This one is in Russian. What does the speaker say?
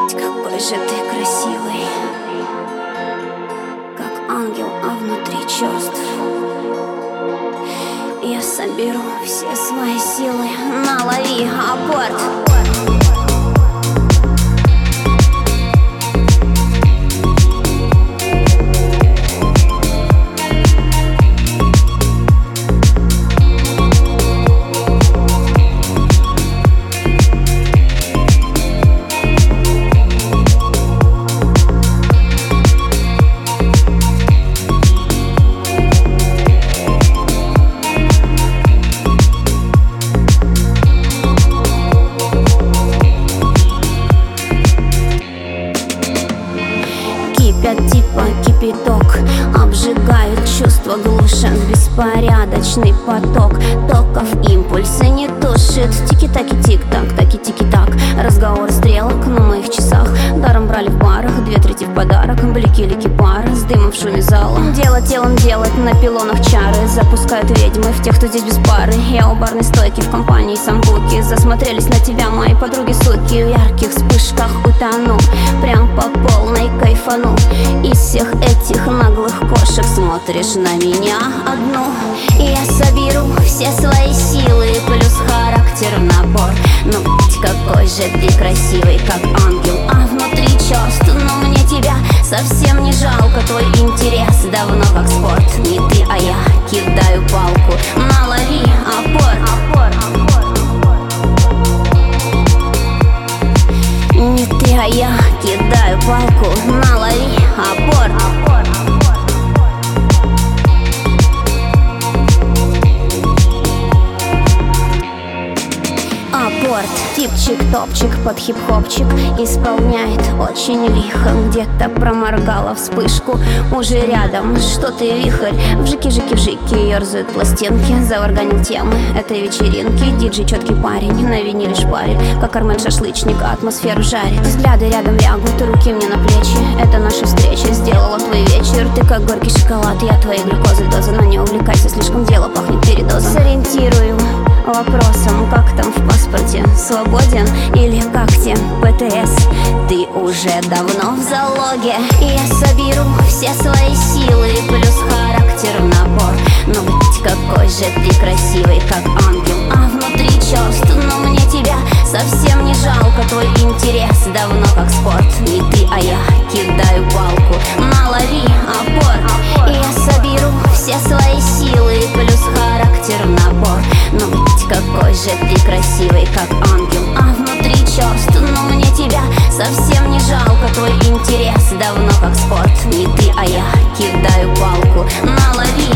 Какой же ты красивый, как ангел, а внутри черств. Я соберу все свои силы, налови апорт. Типа кипяток обжигают чувства, глушат беспорядочный поток токов, импульсы не тушит. Тики-таки, тик-так, таки тики-так. Разговор стрелок на моих часах. Даром брали в барах, 2/3 в подарок. Блики-лики пары с дымом в шуме зала. Дело телом делать, на пилонах чары. Запускают ведьмы в тех, кто здесь без пары. Я у барной стойки в компании самбуки. Засмотрелись на тебя мои подруги, суки. В ярких вспышках утону, прям по полной кайфану. Из всех этих наглых кошек смотришь на меня одну. И я соберу все свои силы, плюс характер в набор. Ну, какой же ты красивый, как ангел, а внутри черст. Но мне тебя совсем не жалко, твой интерес давно как спорт. Не ты, а я кидаю палку, налови апорт. Не ты, а я кидаю палку, налови апорт. Апорт, типчик-топчик под хип-хопчик исполняет очень лихо. Где-то проморгала вспышку, уже рядом что-то вихрь. Вжики-жики-вжики ерзают пластинки. Заварганил темы этой вечеринки. Диджей четкий парень, на виниле шпарит, как Армен-шашлычник, атмосферу жарит. Взгляды рядом лягут, руки мне на плечи. Это наша встреча сделала твой вечер. Ты как горький шоколад, я твоей глюкозы доза. Но не увлекайся, слишком дело пахнет передозом. Сориентирую вопросом, как там в паспорте, свободен или как те ПТС. Ты уже давно в залоге. И я соберу все свои силы, плюс характер в набор. Но ведь какой же ты красивый, как ангел, а внутри черст. Но мне тебя совсем не жалко, твой интерес давно как спорт. Не ты, а я кидаю палку, налови апорт. И я соберу все свои силы, плюс характер в набор. Но ведь какой же ты красивый, как ангел, а внутри черст. Но мне тебя совсем не жалко, твой интерес давно как спорт. Не ты, а я кидаю палку, налови